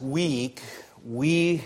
Week, we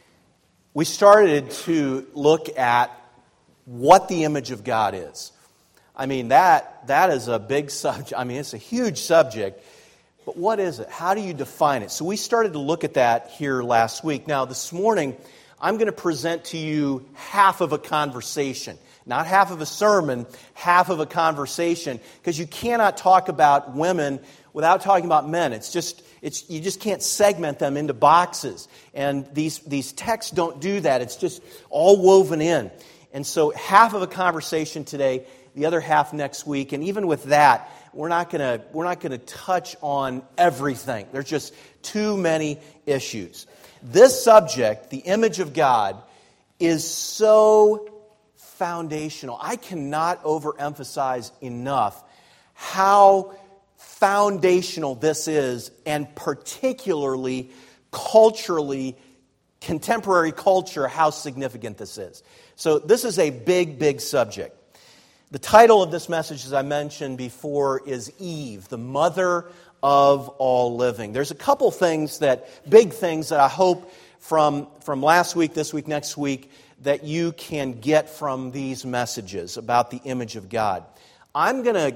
started to look at what the image of God is. I mean, that is a big subject. I mean, it's a huge subject. But what is it? How do you define it? So we started to look at that here last week. Now, this morning, I'm going to present to you half of a conversation. Not half of a sermon, half of a conversation. Because you cannot talk about women without talking about men. You just can't segment them into boxes. And these texts don't do that. It's just all woven in. And so half of a conversation today, the other half next week. And even with that, we're not going to touch on everything. There's just too many issues. This subject, the image of God, is so foundational. I cannot overemphasize enough how foundational this is, and particularly culturally, contemporary culture, how significant this is. So this is a big, big subject. The title of this message, as I mentioned before, is Eve, the mother of all living. There's a couple things big things that I hope from last week, this week, next week, that you can get from these messages about the image of God. I'm not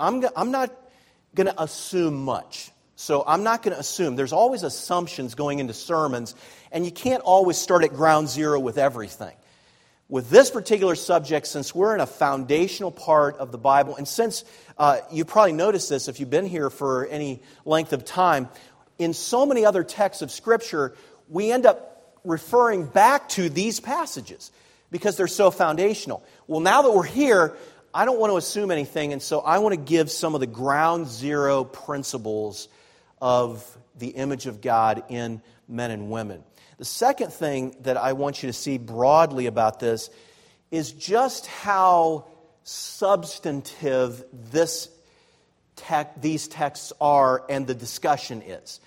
going to assume much. So I'm not going to assume. There's always assumptions going into sermons, and you can't always start at ground zero with everything. With this particular subject, since we're in a foundational part of the Bible, and since you probably noticed this if you've been here for any length of time, in so many other texts of Scripture, we end up referring back to these passages because they're so foundational. Well, now that we're here, I don't want to assume anything, and so I want to give some of the ground zero principles of the image of God in men and women. The second thing that I want you to see broadly about this is just how substantive these texts are and the discussion is.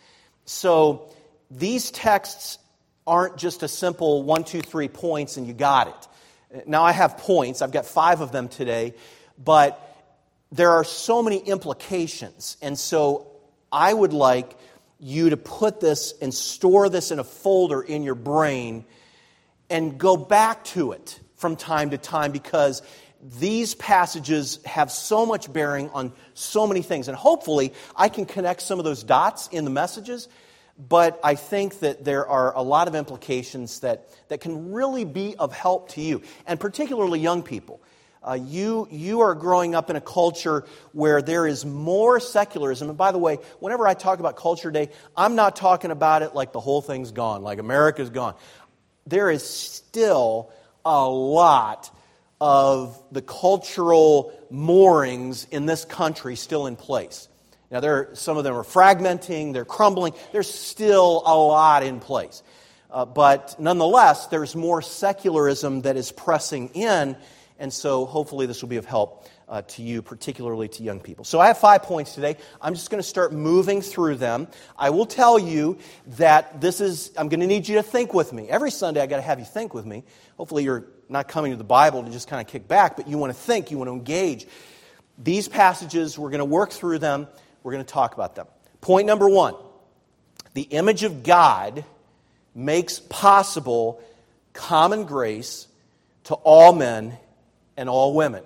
So these texts aren't just a simple 1, 2, 3 points and you got it. Now I have points. I've got 5 of them today. But there are so many implications. And so I would like you to put this and store this in a folder in your brain and go back to it from time to time, because these passages have so much bearing on so many things. And hopefully I can connect some of those dots in the messages. But I think that there are a lot of implications that can really be of help to you, and particularly young people. You are growing up in a culture where there is more secularism. And by the way, whenever I talk about Culture Day, I'm not talking about it like the whole thing's gone, like America's gone. There is still a lot of the cultural moorings in this country still in place. Now, some of them are fragmenting, they're crumbling. There's still a lot in place. But nonetheless, there's more secularism that is pressing in, and so hopefully this will be of help to you, particularly to young people. So I have 5 points today. I'm just going to start moving through them. I will tell you that I'm going to need you to think with me. Every Sunday I've got to have you think with me. Hopefully you're not coming to the Bible to just kind of kick back, but you want to think, you want to engage. These passages, we're going to work through them. We're going to talk about them. Point number 1, the image of God makes possible common grace to all men and all women.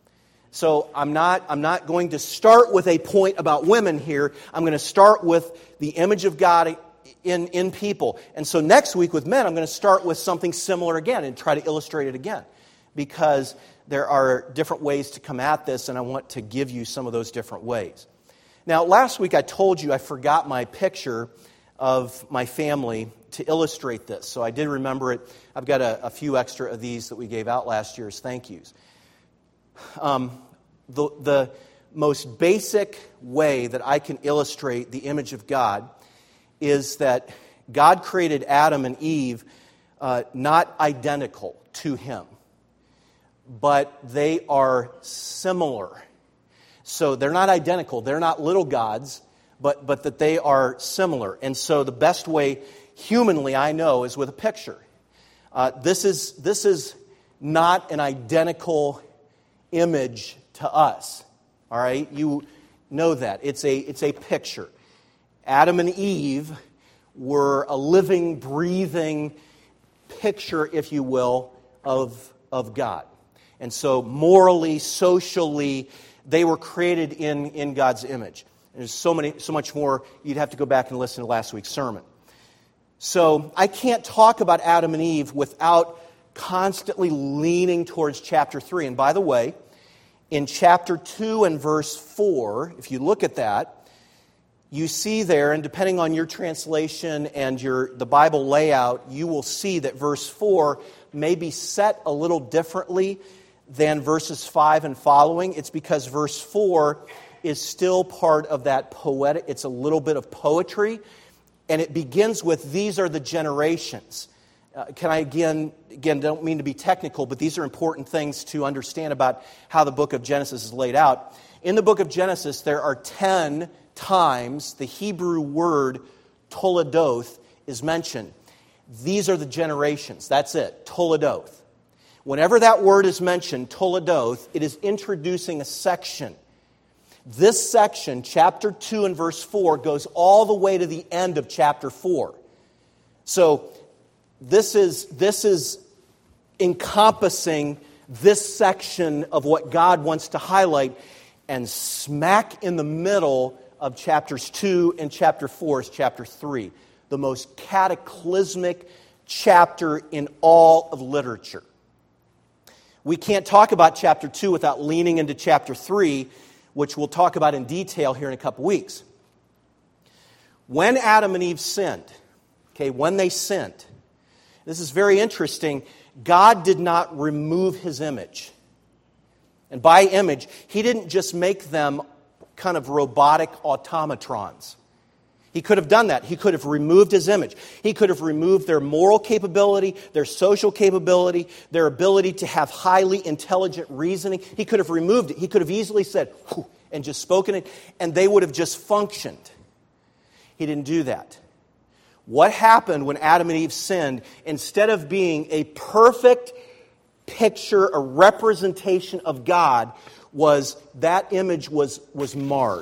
So I'm not going to start with a point about women here. I'm going to start with the image of God in people. And so next week with men, I'm going to start with something similar again and try to illustrate it again, because there are different ways to come at this, and I want to give you some of those different ways. Now, last week I told you I forgot my picture of my family to illustrate this. So I did remember it. I've got a few extra of these that we gave out last year as thank yous. The most basic way that I can illustrate the image of God is that God created Adam and Eve not identical to Him, but they are similar. So they're not identical, they're not little gods, but that they are similar. And so the best way humanly I know is with a picture. This is not an identical image to us. All right? You know that. It's a picture. Adam and Eve were a living, breathing picture, if you will, of God. And so morally, socially, they were created in God's image. And there's so much more. You'd have to go back and listen to last week's sermon. So I can't talk about Adam and Eve without constantly leaning towards chapter 3. And by the way, in chapter 2 and verse 4, if you look at that, you see there, and depending on your translation and the Bible layout, you will see that verse 4 may be set a little differently than verses 5 and following. It's because verse 4 is still part of that poetic, it's a little bit of poetry, and it begins with, these are the generations. Can I again, don't mean to be technical, but these are important things to understand about how the book of Genesis is laid out. In the book of Genesis, there are 10 times the Hebrew word toledoth is mentioned. These are the generations. That's it, toledoth. Whenever that word is mentioned, toledoth, it is introducing a section. This section, chapter 2 and verse 4, goes all the way to the end of chapter 4. So this is encompassing this section of what God wants to highlight, and smack in the middle of chapters 2 and chapter 4 is chapter 3, the most cataclysmic chapter in all of literature. We can't talk about chapter 2 without leaning into chapter 3, which we'll talk about in detail here in a couple weeks. When Adam and Eve sinned, when they sinned, this is very interesting, God did not remove His image. And by image, He didn't just make them kind of robotic automatrons. He could have done that. He could have removed His image. He could have removed their moral capability, their social capability, their ability to have highly intelligent reasoning. He could have removed it. He could have easily said, whew, and just spoken it, and they would have just functioned. He didn't do that. What happened when Adam and Eve sinned, instead of being a perfect picture, a representation of God, was that image was marred.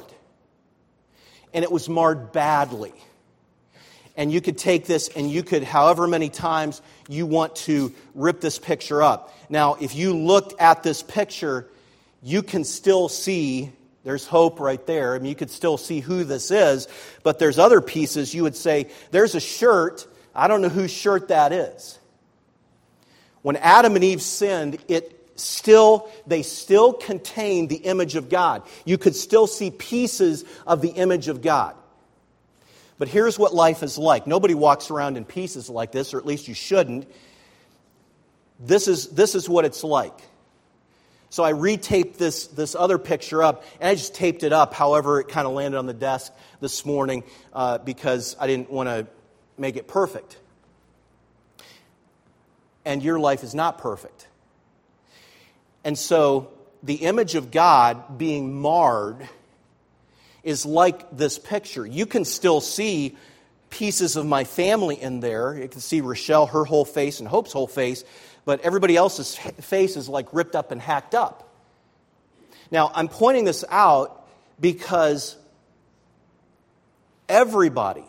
And it was marred badly. And you could take this and you could, however many times you want to rip this picture up. Now, if you looked at this picture, you can still see, there's hope right there. I mean, you could still see who this is. But there's other pieces you would say, there's a shirt, I don't know whose shirt that is. When Adam and Eve sinned, they still contained the image of God. You could still see pieces of the image of God. But here's what life is like. Nobody walks around in pieces like this, or at least you shouldn't. This is what it's like. So I retaped this other picture up, and I just taped it up. However, it kind of landed on the desk this morning because I didn't want to make it perfect. And your life is not perfect. And so the image of God being marred is like this picture. You can still see pieces of my family in there. You can see Rochelle, her whole face, and Hope's whole face, but everybody else's face is like ripped up and hacked up. Now, I'm pointing this out because everybody,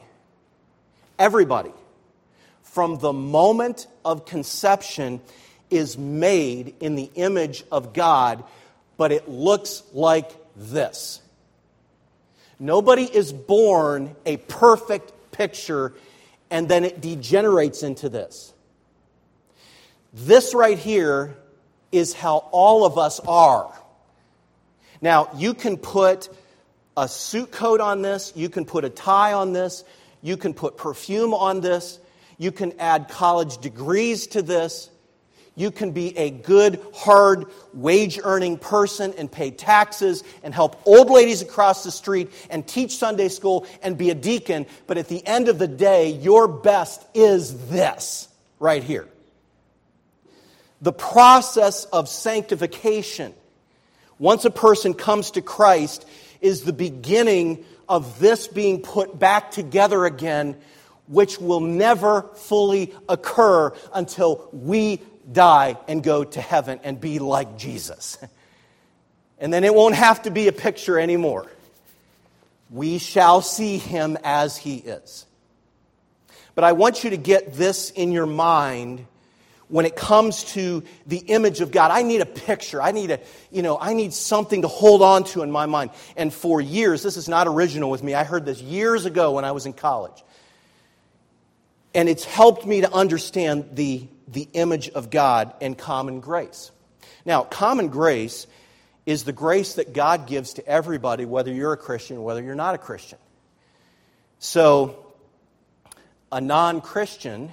from the moment of conception is made in the image of God, but it looks like this. Nobody is born a perfect picture and then it degenerates into this. This right here is how all of us are. Now, you can put a suit coat on this, you can put a tie on this, you can put perfume on this, you can add college degrees to this. You can be a good, hard, wage-earning person and pay taxes and help old ladies across the street and teach Sunday school and be a deacon. But at the end of the day, your best is this right here. The process of sanctification, once a person comes to Christ, is the beginning of this being put back together again, which will never fully occur until we die and go to heaven and be like Jesus. And then it won't have to be a picture anymore. We shall see Him as He is. But I want you to get this in your mind when it comes to the image of God. I need a picture. I need something to hold on to in my mind. And for years, this is not original with me. I heard this years ago when I was in college. And it's helped me to understand the image of God and common grace. Now, common grace is the grace that God gives to everybody, whether you're a Christian or whether you're not a Christian. So, a non-Christian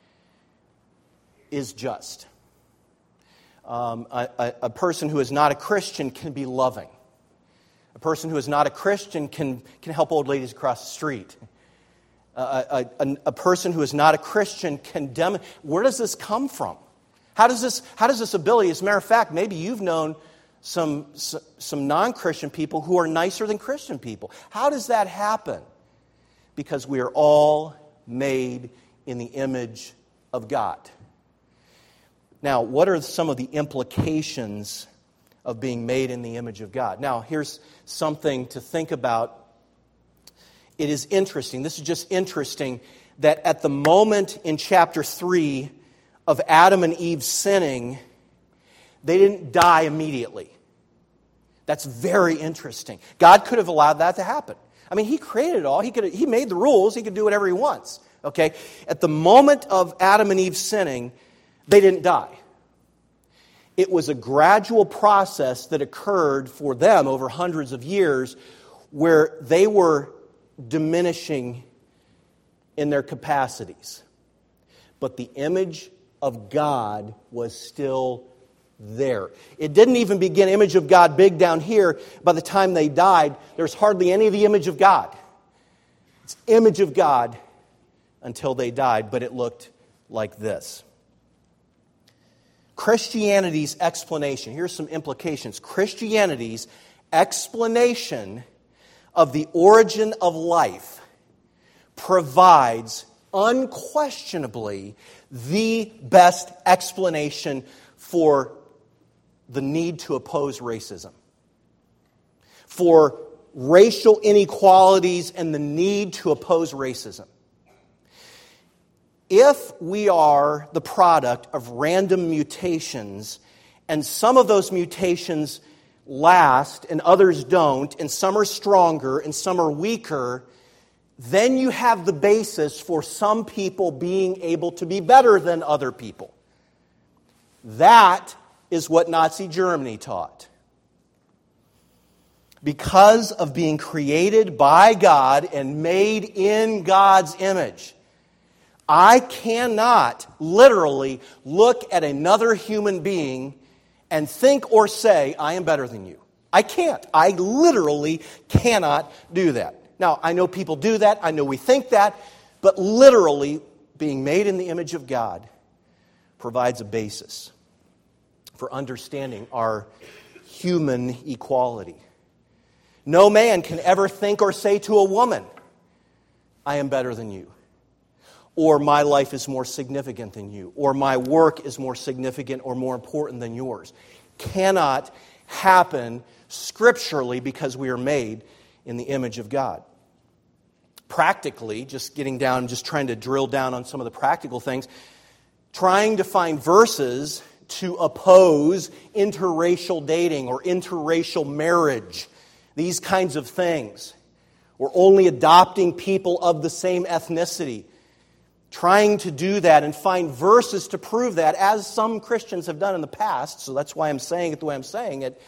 is just. A person who is not a Christian can be loving. A person who is not a Christian can help old ladies across the street. A person who is not a Christian can Where does this come from? How does this ability? As a matter of fact, maybe you've known some non-Christian people who are nicer than Christian people. How does that happen? Because we are all made in the image of God. Now, what are some of the implications of being made in the image of God? Now, here's something to think about. It is interesting, this is just interesting, that at the moment in chapter 3 of Adam and Eve sinning, they didn't die immediately. That's very interesting. God could have allowed that to happen. I mean, He created it all. He made the rules. He could do whatever He wants. Okay? At the moment of Adam and Eve sinning, they didn't die. It was a gradual process that occurred for them over hundreds of years where they were diminishing in their capacities. But the image of God was still there. It didn't even begin image of God big down here. By the time they died, there's hardly any of the image of God. It's image of God until they died, but it looked like this. Christianity's explanation, here's some implications. Christianity's explanation of the origin of life provides unquestionably the best explanation for the need to oppose racism, for racial inequalities and the need to oppose racism. If we are the product of random mutations, and some of those mutations last and others don't, and some are stronger and some are weaker, then you have the basis for some people being able to be better than other people. That is what Nazi Germany taught. Because of being created by God and made in God's image, I cannot literally look at another human being and think or say, I am better than you. I can't. I literally cannot do that. Now, I know people do that. I know we think that. But literally, being made in the image of God provides a basis for understanding our human equality. No man can ever think or say to a woman, I am better than you. Or my life is more significant than you. Or my work is more significant or more important than yours. Cannot happen scripturally because we are made in the image of God. Practically, just getting down, just trying to drill down on some of the practical things, trying to find verses to oppose interracial dating or interracial marriage, these kinds of things, or only adopting people of the same ethnicity. Trying to do that and find verses to prove that, as some Christians have done in the past, so that's why I'm saying it the way I'm saying it,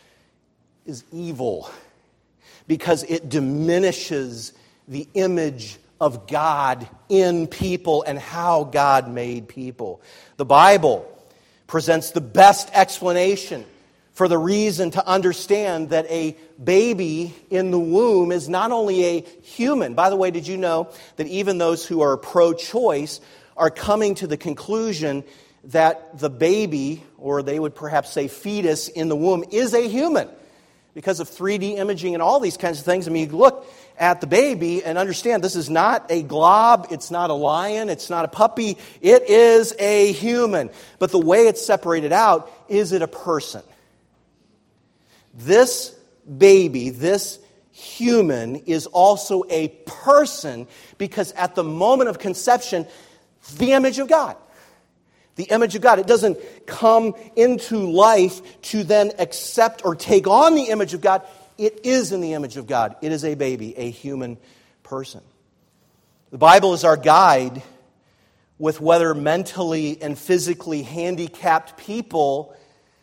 is evil. Because it diminishes the image of God in people and how God made people. The Bible presents the best explanation for the reason to understand that a baby in the womb is not only a human. By the way, did you know that even those who are pro-choice are coming to the conclusion that the baby, or they would perhaps say fetus in the womb, is a human? Because of 3D imaging and all these kinds of things. I mean, you look at the baby and understand this is not a glob, it's not a lion, it's not a puppy, it is a human. But the way it's separated out, is it a person? This baby, this human is also a person, because at the moment of conception, the image of God. The image of God. It doesn't come into life to then accept or take on the image of God. It is in the image of God. It is a baby, a human person. The Bible is our guide with whether mentally and physically handicapped people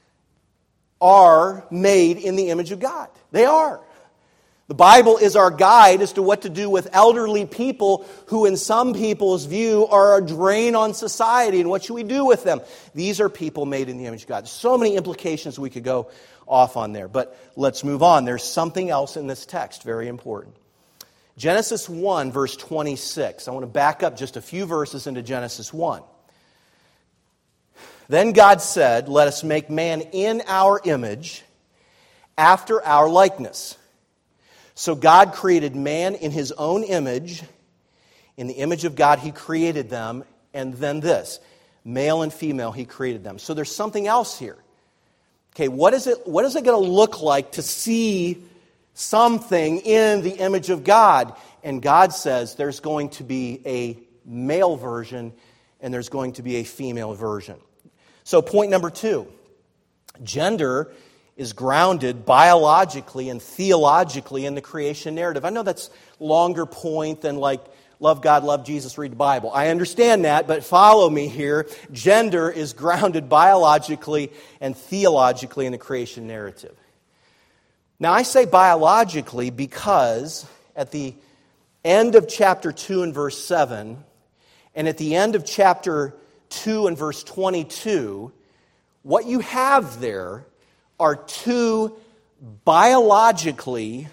are made in the image of God. They are. The Bible is our guide as to what to do with elderly people who in some people's view are a drain on society, and what should we do with them? These are people made in the image of God. There's so many implications we could go off on there, but let's move on. There's something else in this text, very important. Genesis 1, verse 26. I want to back up just a few verses into Genesis 1. Then God said, "Let us make man in our image, after our likeness." So God created man in His own image. In the image of God He created them. And then this, male and female He created them. So there's something else here. Okay, what is it going to look like to see something in the image of God? And God says there's going to be a male version and there's going to be a female version. So point number 2, gender is grounded biologically and theologically in the creation narrative. I know that's a longer point than like love God, love Jesus, read the Bible. I understand that, but follow me here. Gender is grounded biologically and theologically in the creation narrative. Now I say biologically because at the end of chapter 2 and verse 7 and at the end of chapter 2 and verse 22, what you have there are two biologically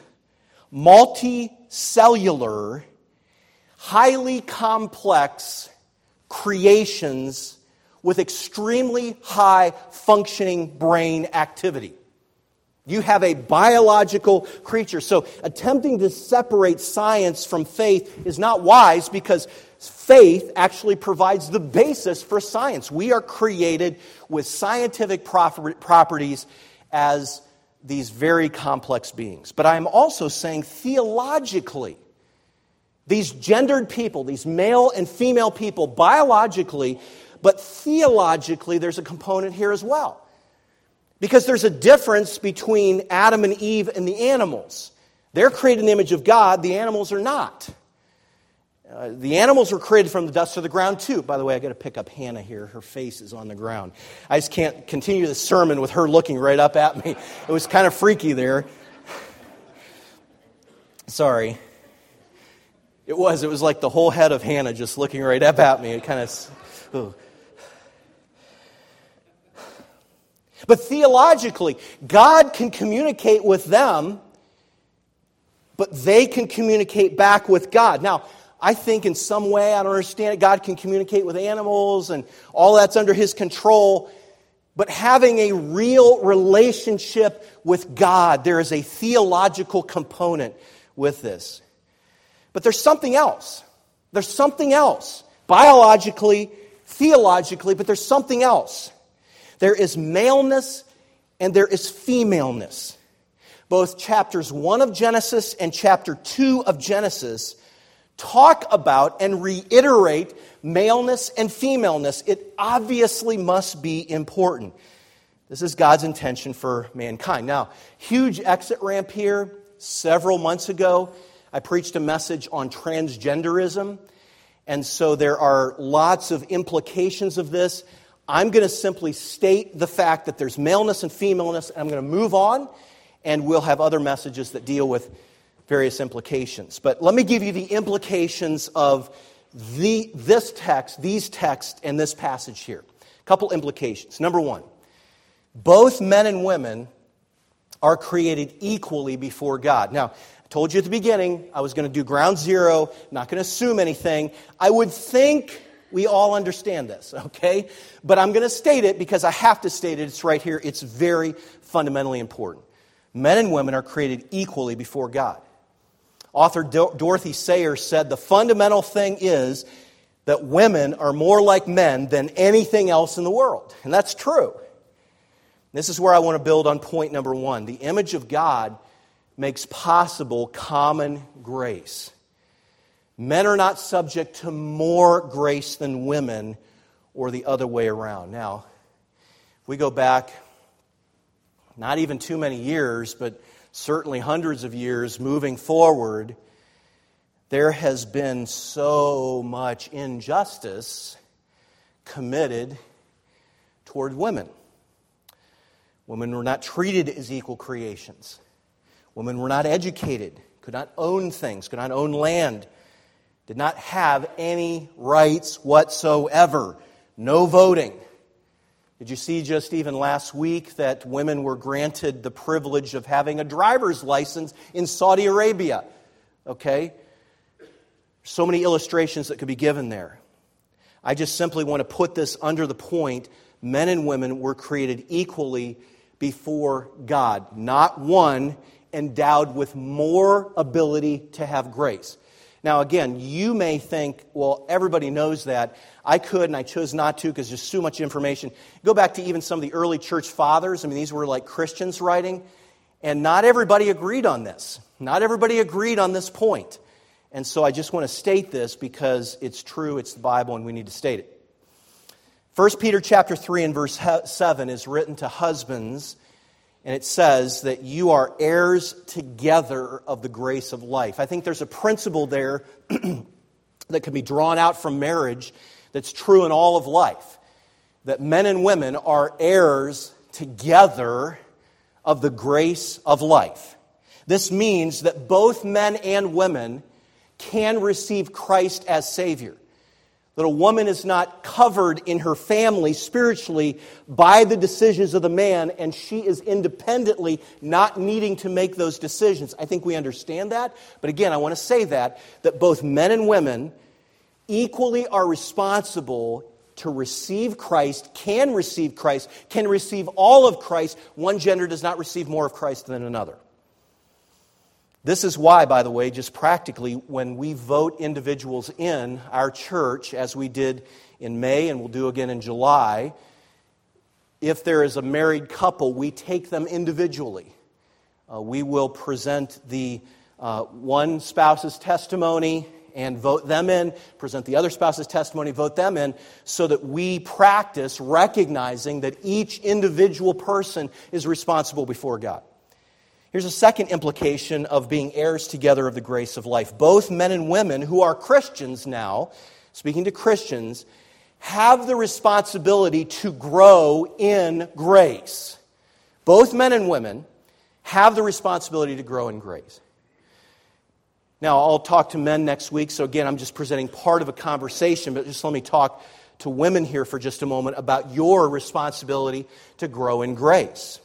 multicellular, highly complex creations with extremely high functioning brain activity. You have a biological creature. So attempting to separate science from faith is not wise, because faith actually provides the basis for science. We are created with scientific properties as these very complex beings. But I'm also saying theologically, these gendered people, these male and female people, biologically, but theologically, there's a component here as well. Because there's a difference between Adam and Eve and the animals. They're created in the image of God, the animals are not. The animals were created from the dust of the ground too. By the way, I got to pick up Hannah here. Her face is on the ground. I just can't continue the sermon with her looking right up at me. It was kind of freaky there. Sorry. It was like the whole head of Hannah just looking right up at me. It kind of... Ooh. But theologically, God can communicate with them, but they can communicate back with God. Now, I think in some way, I don't understand it, God can communicate with animals and all that's under His control. But having a real relationship with God, there is a theological component with this. But there's something else. There's something else. Biologically, theologically, but there's something else. There is maleness and there is femaleness. Both chapters 1 of Genesis and chapter 2 of Genesis talk about and reiterate maleness and femaleness. It obviously must be important. This is God's intention for mankind. Now, huge exit ramp here. Several months ago, I preached a message on transgenderism. And so there are lots of implications of this. I'm going to simply state the fact that there's maleness and femaleness, and I'm going to move on, and we'll have other messages that deal with various implications. But let me give you the implications of this text, these texts, and this passage here. A couple implications. Number 1, both men and women are created equally before God. Now, I told you at the beginning I was going to do ground zero, not going to assume anything. I would think we all understand this, okay? But I'm going to state it because I have to state it. It's right here. It's very fundamentally important. Men and women are created equally before God. Author Dorothy Sayers said the fundamental thing is that women are more like men than anything else in the world. And that's true. This is where I want to build on point number 1. The image of God makes possible common grace. Men are not subject to more grace than women, or the other way around. Now, if we go back not even too many years, but certainly hundreds of years moving forward, there has been so much injustice committed toward women. Women were not treated as equal creations. Women were not educated, could not own things, could not own land, did not have any rights whatsoever. No voting. Did you see just even last week that women were granted the privilege of having a driver's license in Saudi Arabia? Okay? So many illustrations that could be given there. I just simply want to put this under the point: men and women were created equally before God. Not one endowed with more ability to have grace. Now again, you may think, well, everybody knows that. I could, and I chose not to because there's so much information. Go back to even some of the early church fathers. I mean, these were like Christians writing. And not everybody agreed on this. Not everybody agreed on this point. And so I just want to state this because it's true, it's the Bible, and we need to state it. 1 Peter chapter 3 and verse 7 is written to husbands, and it says that you are heirs together of the grace of life. I think there's a principle there that can be drawn out from marriage that's true in all of life. That men and women are heirs together of the grace of life. This means that both men and women can receive Christ as Savior. That a woman is not covered in her family spiritually by the decisions of the man, and she is independently not needing to make those decisions. I think we understand that. But again, I want to say that both men and women equally are responsible to receive Christ, can receive all of Christ. One gender does not receive more of Christ than another. This is why, by the way, just practically, when we vote individuals in our church, as we did in May and we'll do again in July, if there is a married couple, we take them individually. We will present the one spouse's testimony and vote them in, present the other spouse's testimony, vote them in, so that we practice recognizing that each individual person is responsible before God. Here's a second implication of being heirs together of the grace of life. Both men and women who are Christians now, speaking to Christians, have the responsibility to grow in grace. Both men and women have the responsibility to grow in grace. Now, I'll talk to men next week, so again, I'm just presenting part of a conversation, but just let me talk to women here for just a moment about your responsibility to grow in grace.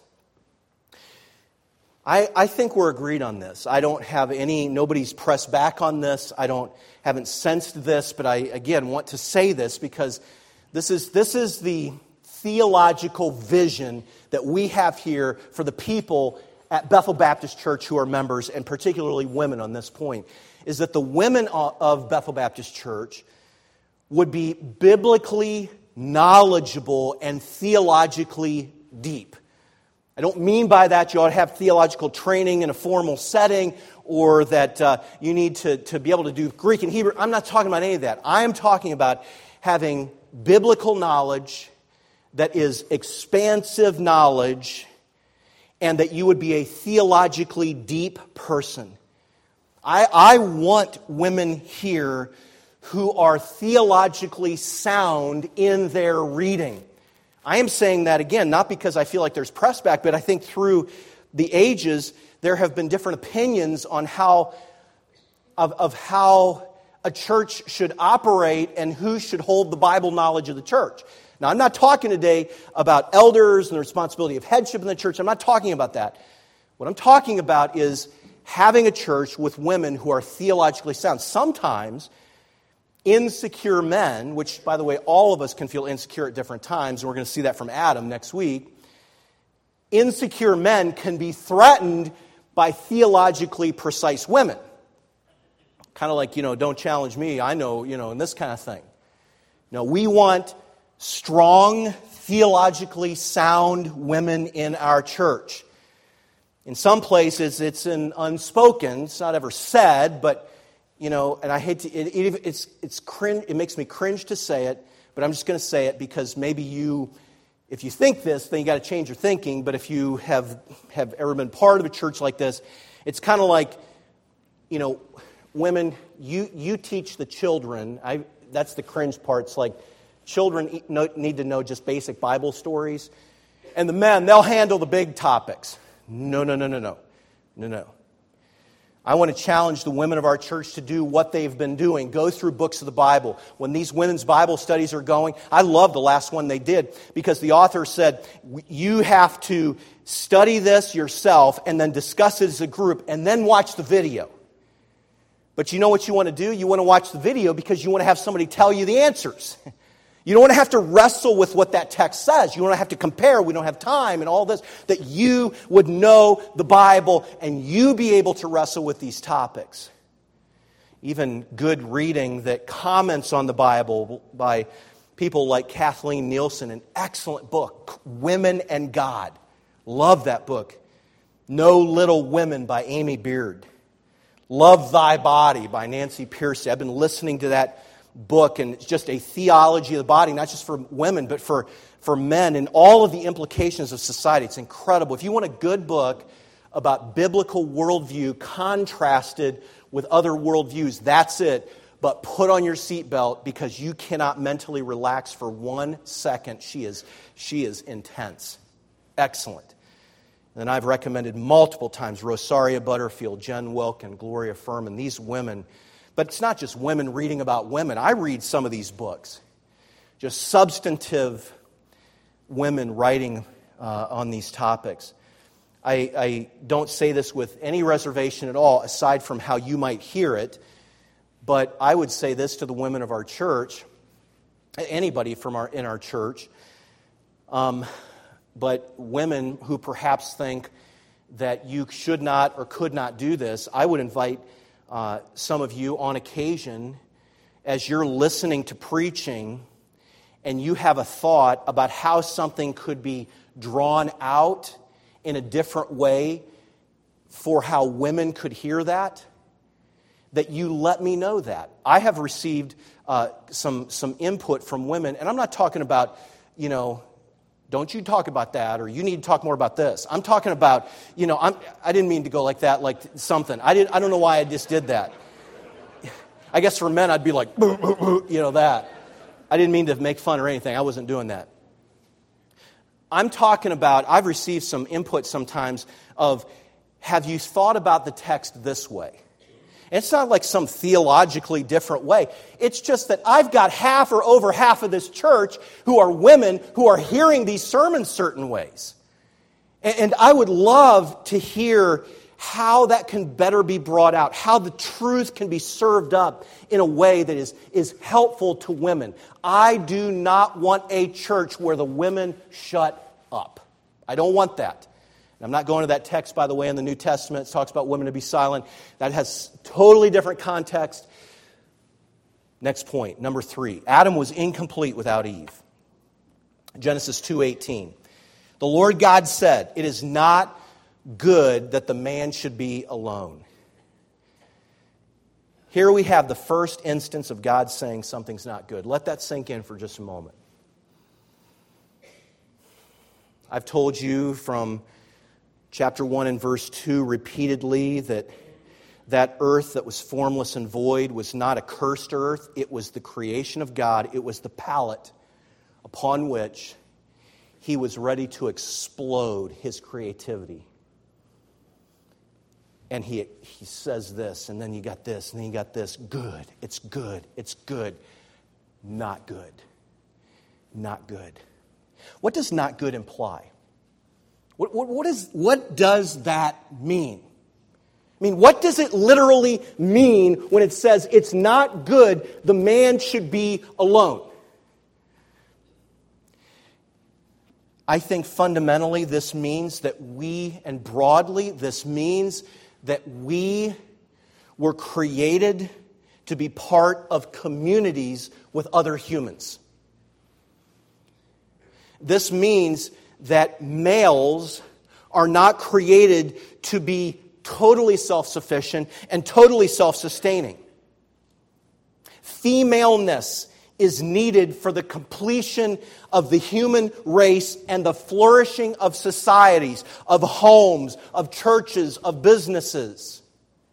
I think we're agreed on this. I don't have nobody's pressed back on this. Haven't sensed this, but I, again, want to say this because this is the theological vision that we have here for the people at Bethel Baptist Church who are members, and particularly women on this point, is that the women of Bethel Baptist Church would be biblically knowledgeable and theologically deep. I don't mean by that you ought to have theological training in a formal setting or that you need to be able to do Greek and Hebrew. I'm not talking about any of that. I am talking about having biblical knowledge that is expansive knowledge and that you would be a theologically deep person. I want women here who are theologically sound in their reading. I am saying that again, not because I feel like there's press back, but I think through the ages there have been different opinions on how a church should operate and who should hold the Bible knowledge of the church. Now, I'm not talking today about elders and the responsibility of headship in the church. I'm not talking about that. What I'm talking about is having a church with women who are theologically sound. Sometimes insecure men, which, by the way, all of us can feel insecure at different times, and we're going to see that from Adam next week. Insecure men can be threatened by theologically precise women. Kind of like, don't challenge me, I know, and this kind of thing. No, we want strong, theologically sound women in our church. In some places, it's an unspoken. It's not ever said, but, and I hate to, it's cringe. It makes me cringe to say it, but I'm just going to say it because maybe if you think this, then you got to change your thinking. But if you have ever been part of a church like this, it's kind of like, women, you teach the children. That's the cringe part. It's like children need to know just basic Bible stories. And the men, they'll handle the big topics. No. I want to challenge the women of our church to do what they've been doing. Go through books of the Bible. When these women's Bible studies are going, I love the last one they did because the author said, you have to study this yourself and then discuss it as a group and then watch the video. But you know what you want to do? You want to watch the video because you want to have somebody tell you the answers. You don't want to have to wrestle with what that text says. You don't have to compare. We don't have time and all this. That you would know the Bible and you be able to wrestle with these topics. Even good reading that comments on the Bible by people like Kathleen Nielsen, an excellent book, Women and God. Love that book. No Little Women by Amy Beard. Love Thy Body by Nancy Pearcey. I've been listening to that book, and it's just a theology of the body, not just for women, but for men, and all of the implications of society. It's incredible. If you want a good book about biblical worldview contrasted with other worldviews, that's it. But put on your seatbelt because you cannot mentally relax for 1 second. She is intense. Excellent. And I've recommended multiple times Rosaria Butterfield, Jen Wilkin, Gloria Furman, these women. But it's not just women reading about women. I read some of these books. Just substantive women writing on these topics. I don't say this with any reservation at all, aside from how you might hear it. But I would say this to the women of our church, anybody in our church, but women who perhaps think that you should not or could not do this, I would invite some of you on occasion, as you're listening to preaching and you have a thought about how something could be drawn out in a different way for how women could hear that you let me know that. I have received some input from women, and I'm not talking about, don't you talk about that, or you need to talk more about this. I'm talking about, I didn't mean to go like that, like something. I don't know why I just did that. I guess for men, I'd be like, that. I didn't mean to make fun or anything. I wasn't doing that. I'm talking about, I've received some input sometimes of, have you thought about the text this way? And it's not like some theologically different way. It's just that I've got half or over half of this church who are women who are hearing these sermons certain ways. And I would love to hear how that can better be brought out, how the truth can be served up in a way that is helpful to women. I do not want a church where the women shut up. I don't want that. I'm not going to that text, by the way, in the New Testament. It talks about women to be silent. That has totally different context. Next point, number 3. Adam was incomplete without Eve. Genesis 2:18. The Lord God said, "It is not good that the man should be alone." Here we have the first instance of God saying something's not good. Let that sink in for just a moment. I've told you from chapter 1 and verse 2 repeatedly that earth that was formless and void was not a cursed earth. It was the creation of God. It was the palette upon which He was ready to explode His creativity. And he says this, and then you got this, and then you got this. Good. It's good. It's good. Not good. Not good. What does not good imply? What does that mean? I mean, what does it literally mean when it says it's not good, the man should be alone? I think fundamentally this means that this means that we were created to be part of communities with other humans. This means that males are not created to be totally self-sufficient and totally self-sustaining. Femaleness is needed for the completion of the human race and the flourishing of societies, of homes, of churches, of businesses.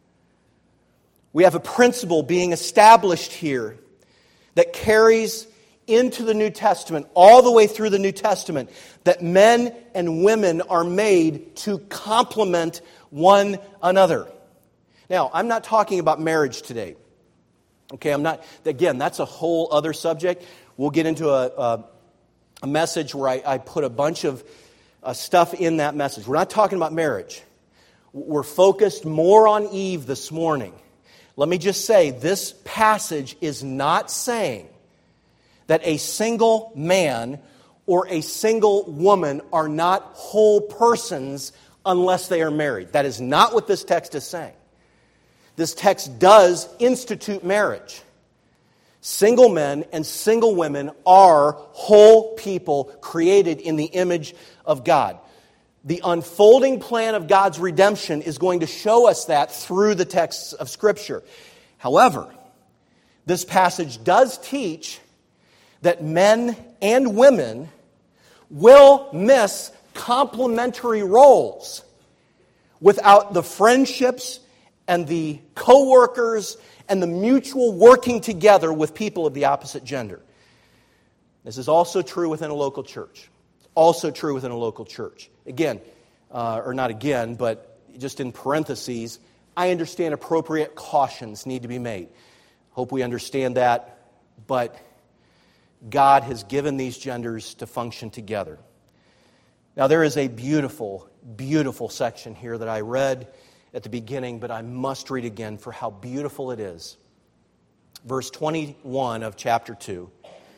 We have a principle being established here that carries into the New Testament, all the way through the New Testament, that men and women are made to complement one another. Now, I'm not talking about marriage today. Okay, again, that's a whole other subject. We'll get into a message where I put a bunch of stuff in that message. We're not talking about marriage. We're focused more on Eve this morning. Let me just say, this passage is not saying that a single man or a single woman are not whole persons unless they are married. That is not what this text is saying. This text does institute marriage. Single men and single women are whole people created in the image of God. The unfolding plan of God's redemption is going to show us that through the texts of Scripture. However, this passage does teach that men and women will miss complementary roles without the friendships and the co-workers and the mutual working together with people of the opposite gender. This is also true within a local church. Also true within a local church. Again, or not again, but just in parentheses, I understand appropriate cautions need to be made. Hope we understand that, but God has given these genders to function together. Now, there is a beautiful, beautiful section here that I read at the beginning, but I must read again for how beautiful it is. Verse 21 of chapter 2.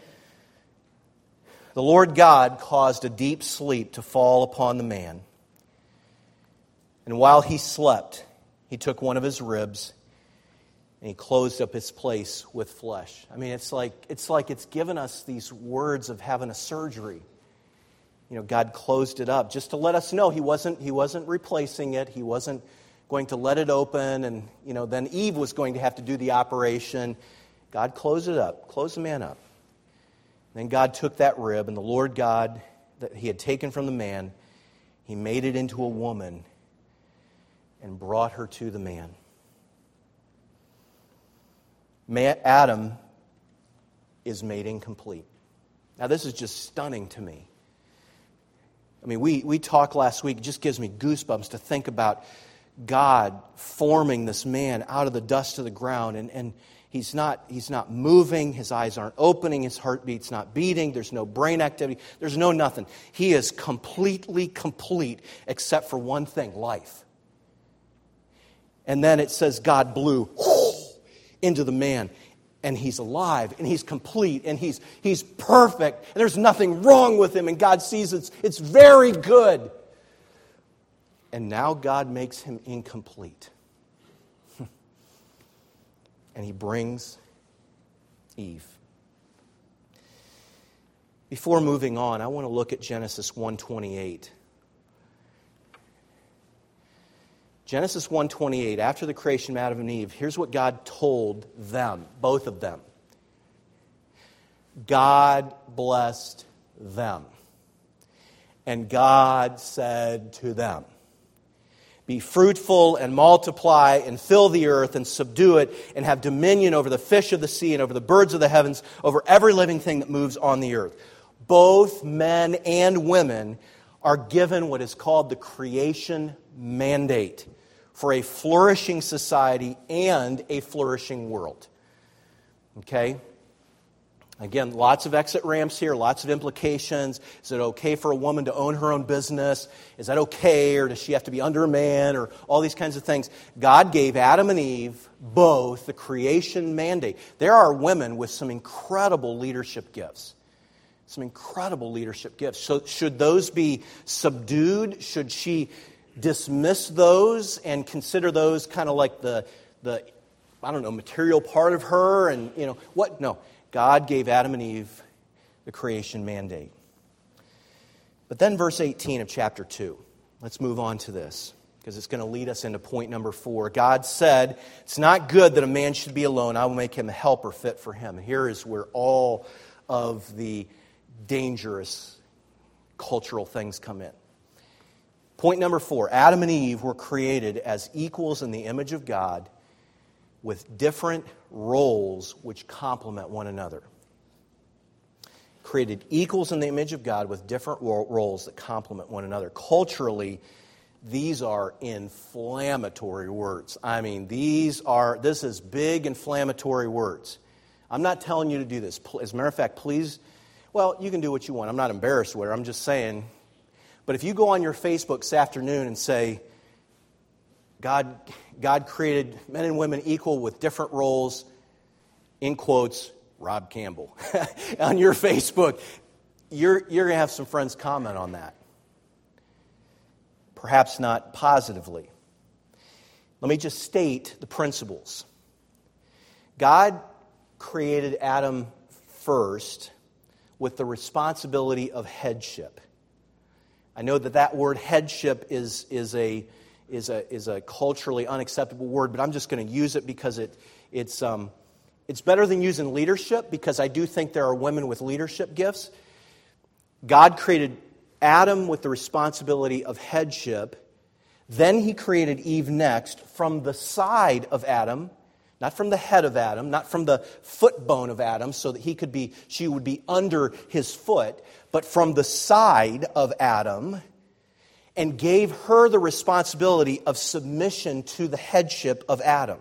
The Lord God caused a deep sleep to fall upon the man. And while he slept, he took one of his ribs and he closed up his place with flesh. I mean, it's like it's given us these words of having a surgery. You know, God closed it up just to let us know He wasn't replacing it. He wasn't going to let it open, and then Eve was going to have to do the operation. God closed it up, closed the man up. Then God took that rib, and the Lord God that He had taken from the man, He made it into a woman and brought her to the man. Adam is made incomplete. Now, this is just stunning to me. I mean, we talked last week. It just gives me goosebumps to think about God forming this man out of the dust of the ground, and he's not moving, his eyes aren't opening, his heartbeat's not beating, there's no brain activity, there's no nothing. He is completely complete except for one thing, life. And then it says God blew into the man, and he's alive, and he's complete, and he's perfect, and there's nothing wrong with him, and God sees it's very good. And now God makes him incomplete. And He brings Eve. Before moving on, I want to look at Genesis 1:28. Genesis 1:28, after the creation of Adam and Eve, here's what God told them, both of them. God blessed them. And God said to them, "Be fruitful and multiply and fill the earth and subdue it and have dominion over the fish of the sea and over the birds of the heavens, over every living thing that moves on the earth." Both men and women are given what is called the creation mandate for a flourishing society and a flourishing world. Okay? Again, lots of exit ramps here, lots of implications. Is it okay for a woman to own her own business? Is that okay, or does she have to be under a man, or all these kinds of things? God gave Adam and Eve both the creation mandate. There are women with some incredible leadership gifts. Some incredible leadership gifts. So should those be subdued? Should she dismiss those and consider those kind of like the material part of her? And, what? No. God gave Adam and Eve the creation mandate. But then verse 18 of chapter 2. Let's move on to this, because it's going to lead us into point number 4. God said, it's not good that a man should be alone. I will make him a helper fit for him. And here is where all of the dangerous cultural things come in. Point number 4, Adam and Eve were created as equals in the image of God with different roles which complement one another. Created equals in the image of God with different roles that complement one another. Culturally, these are inflammatory words. I mean, this is big inflammatory words. I'm not telling you to do this. As a matter of fact, please, well, you can do what you want. I'm not embarrassed with it. I'm just saying. But if you go on your Facebook this afternoon and say, God created men and women equal with different roles, in quotes, Rob Campbell, on your Facebook, you're going to have some friends comment on that. Perhaps not positively. Let me just state the principles. God created Adam first with the responsibility of headship. I know that word headship is a culturally unacceptable word, but I'm just going to use it because it's better than using leadership, because I do think there are women with leadership gifts. God created Adam with the responsibility of headship. Then He created Eve next from the side of Adam, not from the head of Adam, not from the foot bone of Adam, so that she would be under his foot, but from the side of Adam, and gave her the responsibility of submission to the headship of Adam.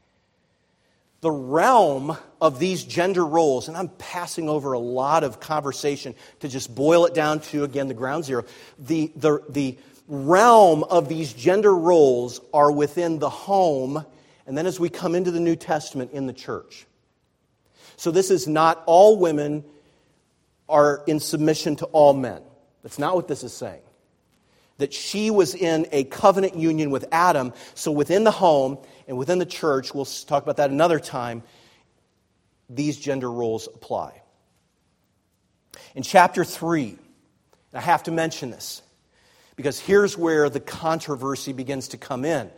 The realm of these gender roles, and I'm passing over a lot of conversation to just boil it down to, again, the ground zero. The realm of these gender roles are within the home, and then as we come into the New Testament, in the church. So this is not all women are in submission to all men. That's not what this is saying. That she was in a covenant union with Adam, so within the home and within the church, we'll talk about that another time, these gender roles apply. In chapter 3, I have to mention this, because here's where the controversy begins to come in.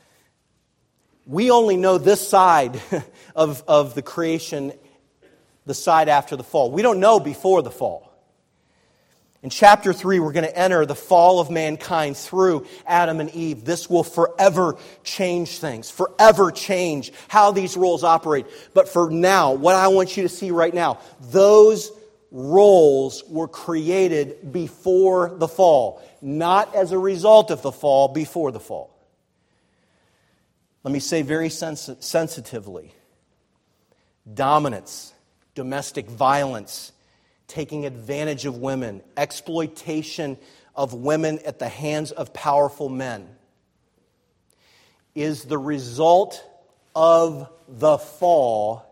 We only know this side of the creation, the side after the fall. We don't know before the fall. In chapter 3, we're going to enter the fall of mankind through Adam and Eve. This will forever change things, forever change how these roles operate. But for now, what I want you to see right now, those roles were created before the fall, not as a result of the fall, before the fall. Let me say very sensitively, dominance, domestic violence, taking advantage of women, exploitation of women at the hands of powerful men, is the result of the fall,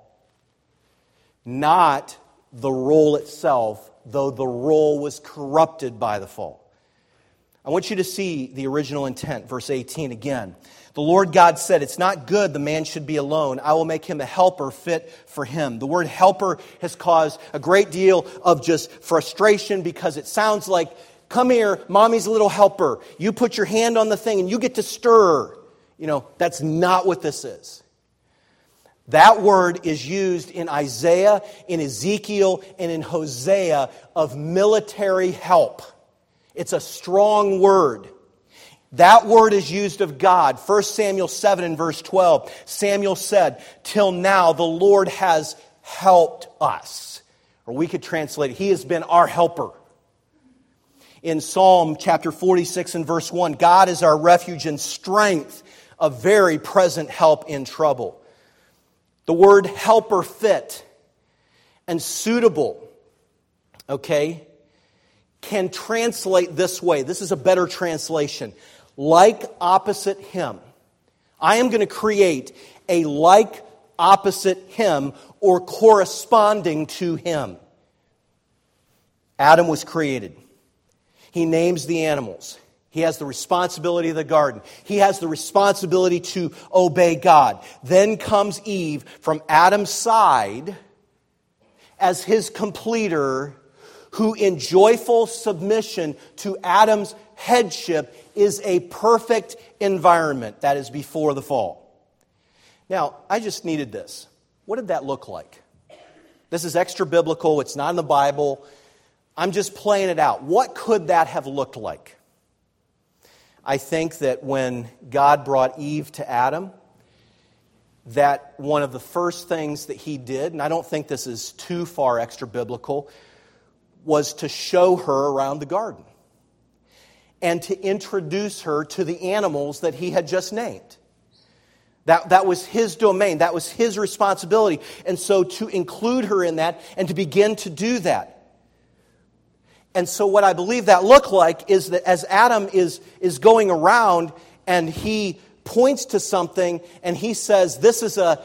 not the role itself, though the role was corrupted by the fall. I want you to see the original intent, verse 18 again. The Lord God said, it's not good the man should be alone. I will make him a helper fit for him. The word helper has caused a great deal of just frustration, because it sounds like, come here, mommy's little helper. You put your hand on the thing and you get to stir. That's not what this is. That word is used in Isaiah, in Ezekiel, and in Hosea of military help. It's a strong word. That word is used of God. 1 Samuel 7 and verse 12. Samuel said, till now the Lord has helped us. Or we could translate it, He has been our helper. In Psalm chapter 46 and verse 1, God is our refuge and strength, a very present help in trouble. The word helper fit and suitable, can translate this way. This is a better translation. Like opposite him. I am going to create a like opposite him, or corresponding to him. Adam was created. He names the animals. He has the responsibility of the garden. He has the responsibility to obey God. Then comes Eve from Adam's side as his completer, who in joyful submission to Adam's headship is a perfect environment. That is before the fall. Now, I just needed this. What did that look like? This is extra biblical. It's not in the Bible. I'm just playing it out. What could that have looked like? I think that when God brought Eve to Adam, that one of the first things that he did, and I don't think this is too far extra biblical, was to show her around the garden and to introduce her to the animals that he had just named. That was his domain. That was his responsibility. And so to include her in that and to begin to do that. And so what I believe that looked like is that as Adam is going around and he points to something and he says, this.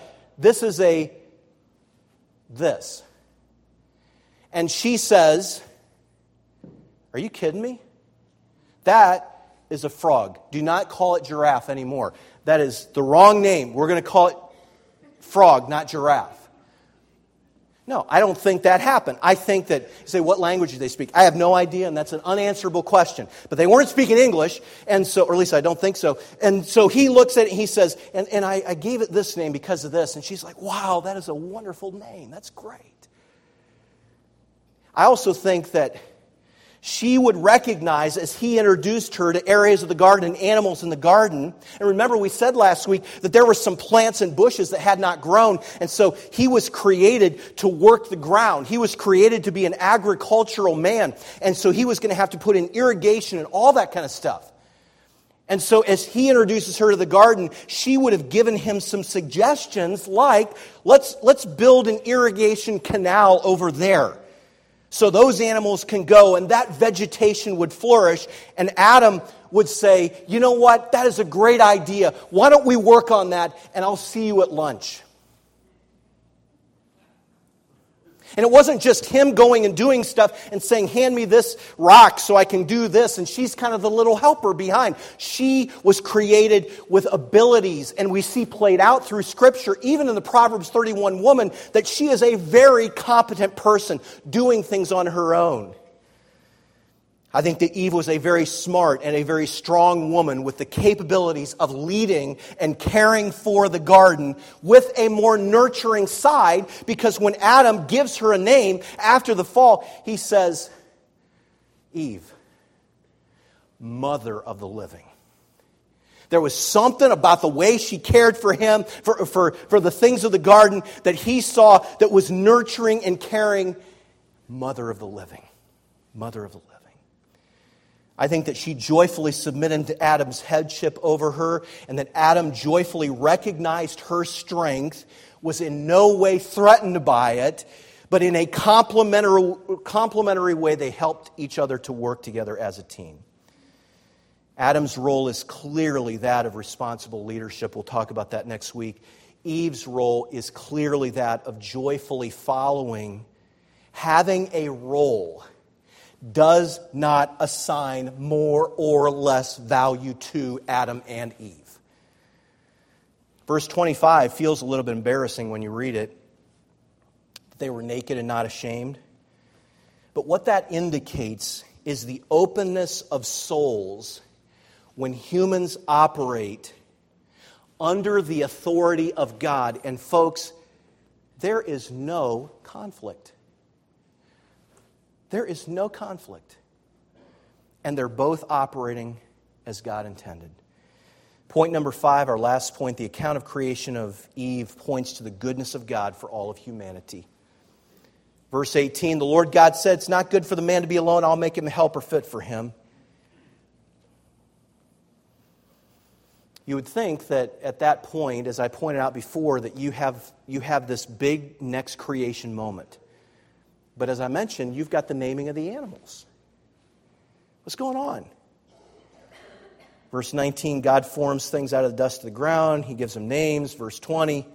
And she says, are you kidding me? That is a frog. Do not call it giraffe anymore. That is the wrong name. We're going to call it frog, not giraffe. No, I don't think that happened. I think that, you say, what language do they speak? I have no idea, and that's an unanswerable question. But they weren't speaking English, and so, or at least I don't think so. And so he looks at it and he says, and I gave it this name because of this. And she's like, wow, that is a wonderful name. That's great. I also think that she would recognize as he introduced her to areas of the garden and animals in the garden. And remember, we said last week that there were some plants and bushes that had not grown. And so he was created to work the ground. He was created to be an agricultural man. And so he was going to have to put in irrigation and all that kind of stuff. And so as he introduces her to the garden, she would have given him some suggestions like, let's build an irrigation canal over there. So those animals can go and that vegetation would flourish. And Adam would say, you know what, that is a great idea. Why don't we work on that and I'll see you at lunch. And it wasn't just him going and doing stuff and saying, hand me this rock so I can do this. And she's kind of the little helper behind. She was created with abilities. And we see played out through Scripture, even in the Proverbs 31 woman, that she is a very competent person doing things on her own. I think that Eve was a very smart and a very strong woman with the capabilities of leading and caring for the garden with a more nurturing side, because when Adam gives her a name after the fall, he says, Eve, mother of the living. There was something about the way she cared for him, for the things of the garden that he saw that was nurturing and caring. Mother of the living. Mother of the living. I think that she joyfully submitted to Adam's headship over her, and that Adam joyfully recognized her strength, was in no way threatened by it, but in a complementary way they helped each other to work together as a team. Adam's role is clearly that of responsible leadership. We'll talk about that next week. Eve's role is clearly that of joyfully following. Having a role does not assign more or less value to Adam and Eve. Verse 25 feels a little bit embarrassing when you read it. They were naked and not ashamed. But what that indicates is the openness of souls when humans operate under the authority of God. And folks, there is no conflict. There is no conflict. And they're both operating as God intended. Point number 5, our last point, the account of creation of Eve points to the goodness of God for all of humanity. Verse 18, the Lord God said, it's not good for the man to be alone. I'll make him a helper fit for him. You would think that at that point, as I pointed out before, that you have this big next creation moment. But as I mentioned, you've got the naming of the animals. What's going on? Verse 19, God forms things out of the dust of the ground. He gives them names. Verse 20.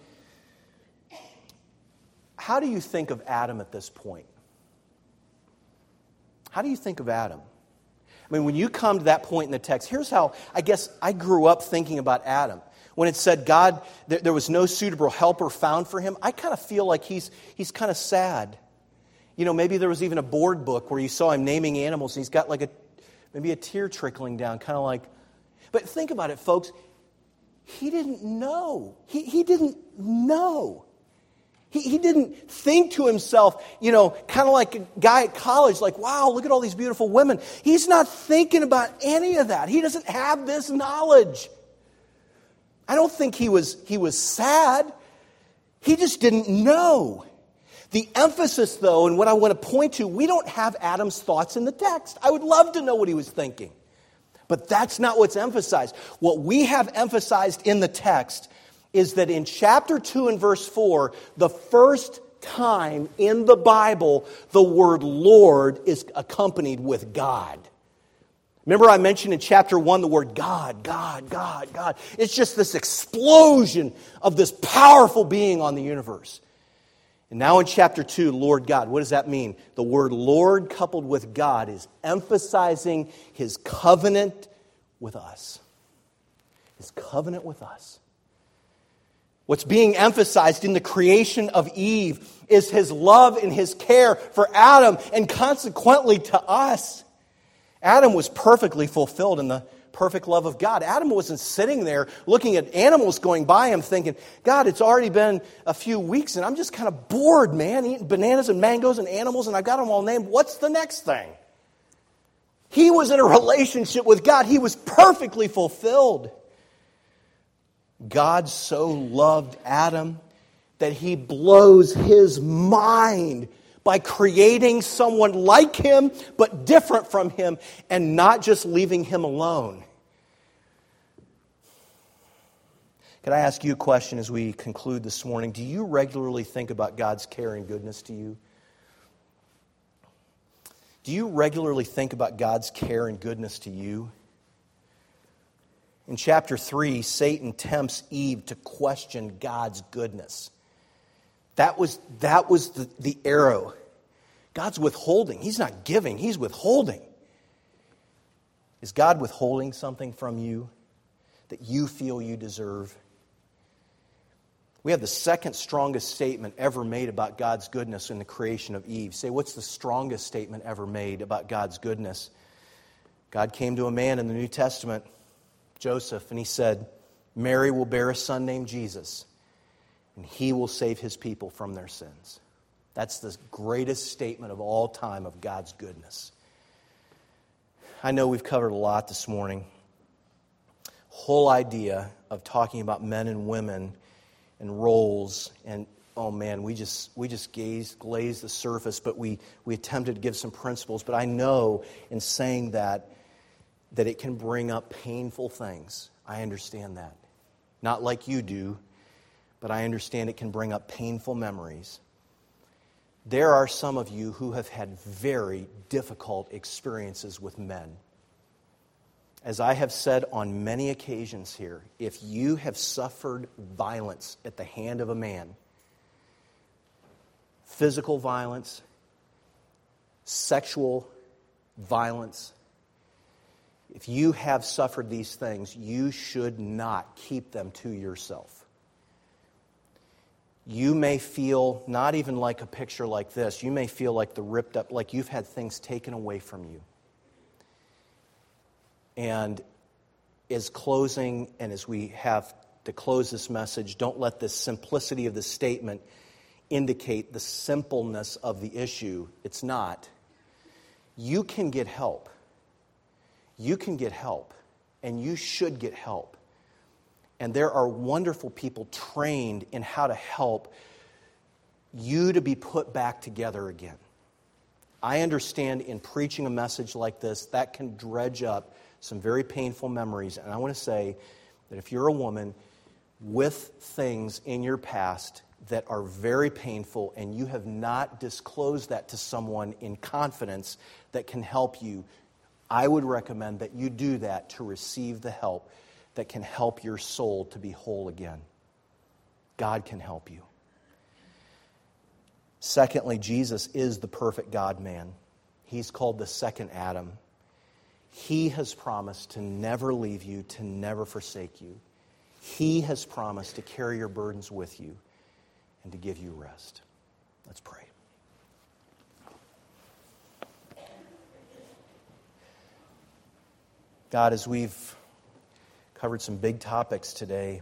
How do you think of Adam at this point? How do you think of Adam? I mean, when you come to that point in the text, here's how I guess I grew up thinking about Adam. When it said God, there was no suitable helper found for him, I kind of feel like he's kind of sad. You know, maybe there was even a board book where you saw him naming animals, and he's got like maybe a tear trickling down, kind of like, But think about it, folks. He didn't know. He didn't know. He didn't think to himself, kind of like a guy at college, like, wow, look at all these beautiful women. He's not thinking about any of that. He doesn't have this knowledge. I don't think he was sad. He just didn't know. The emphasis, though, and what I want to point to, we don't have Adam's thoughts in the text. I would love to know what he was thinking. But that's not what's emphasized. What we have emphasized in the text is that in chapter 2 and verse 4, the first time in the Bible, the word Lord is accompanied with God. Remember I mentioned in chapter 1 the word God, God, God, God. It's just this explosion of this powerful being on the universe. And now in chapter 2, Lord God, what does that mean? The word Lord coupled with God is emphasizing His covenant with us. His covenant with us. What's being emphasized in the creation of Eve is His love and His care for Adam and consequently to us. Adam was perfectly fulfilled in the perfect love of God. Adam wasn't sitting there looking at animals going by him thinking, God, it's already been a few weeks and I'm just kind of bored, man, eating bananas and mangoes and animals and I've got them all named. What's the next thing? He was in a relationship with God. He was perfectly fulfilled. God so loved Adam that He blows his mind by creating someone like him but different from him and not just leaving him alone. Can I ask you a question as we conclude this morning? Do you regularly think about God's care and goodness to you? Do you regularly think about God's care and goodness to you? In chapter 3, Satan tempts Eve to question God's goodness. That was the arrow. God's withholding. He's not giving, He's withholding. Is God withholding something from you that you feel you deserve? We have the second strongest statement ever made about God's goodness in the creation of Eve. Say, what's the strongest statement ever made about God's goodness? God came to a man in the New Testament, Joseph, and He said, Mary will bear a son named Jesus, and He will save His people from their sins. That's the greatest statement of all time of God's goodness. I know we've covered a lot this morning. Whole idea of talking about men and women and roles, and oh man, we just glazed the surface, but we attempted to give some principles. But I know in saying that it can bring up painful things. I understand that. Not like you do, but I understand it can bring up painful memories. There are some of you who have had very difficult experiences with men. As I have said on many occasions here, if you have suffered violence at the hand of a man, physical violence, sexual violence, if you have suffered these things, you should not keep them to yourself. You may feel not even like a picture like this. You may feel like the ripped up, like you've had things taken away from you. And as closing, and as we have to close this message, don't let the simplicity of the statement indicate the simpleness of the issue. It's not. You can get help. You can get help, and you should get help. And there are wonderful people trained in how to help you to be put back together again. I understand in preaching a message like this, that can dredge up some very painful memories. And I want to say that if you're a woman with things in your past that are very painful and you have not disclosed that to someone in confidence that can help you, I would recommend that you do that to receive the help that can help your soul to be whole again. God can help you. Secondly, Jesus is the perfect God-man. He's called the second Adam. He has promised to never leave you, to never forsake you. He has promised to carry your burdens with you and to give you rest. Let's pray. God, as we've Covered some big topics today.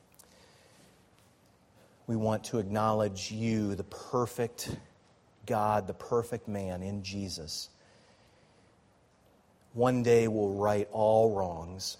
We want to acknowledge you, the perfect God, the perfect man in Jesus. One day will right all wrongs.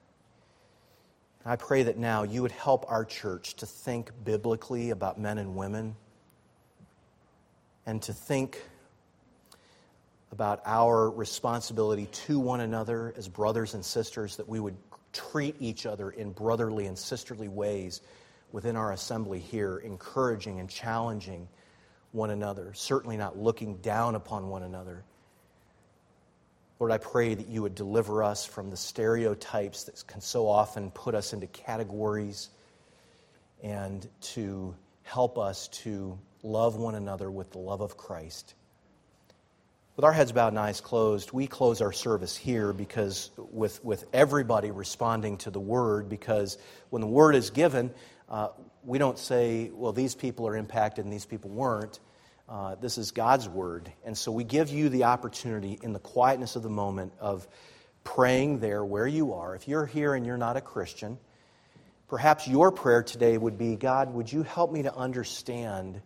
I pray that now you would help our church to think biblically about men and women and to think about our responsibility to one another as brothers and sisters, that we would treat each other in brotherly and sisterly ways within our assembly here, encouraging and challenging one another, certainly not looking down upon one another. Lord, I pray that you would deliver us from the stereotypes that can so often put us into categories, and to help us to love one another with the love of Christ. With our heads bowed and eyes closed, we close our service here because with everybody responding to the Word, because when the Word is given, we don't say, well, these people are impacted and these people weren't. This is God's Word. And so we give you the opportunity in the quietness of the moment of praying there where you are. If you're here and you're not a Christian, perhaps your prayer today would be, God, would you help me to understand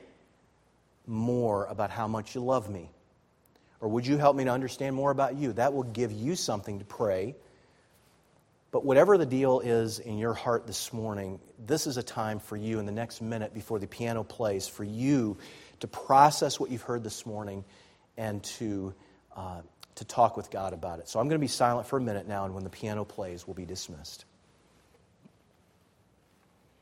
more about how much you love me? Or would you help me to understand more about you? That will give you something to pray. But whatever the deal is in your heart this morning, this is a time for you in the next minute before the piano plays, for you to process what you've heard this morning and to talk with God about it. So I'm going to be silent for a minute now, and when the piano plays, we'll be dismissed.